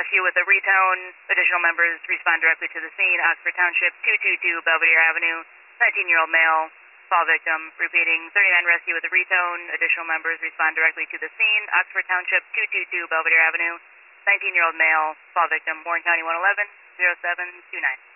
rescue with a retone. Additional members respond directly to the scene. Oxford Township, 222 Belvedere Avenue. 19-year-old male, fall victim. Repeating, 39 rescue with a retone. Additional members respond directly to the scene. Oxford Township, 222 Belvedere Avenue. 19-year-old male, fall victim. Warren County 111, 0729.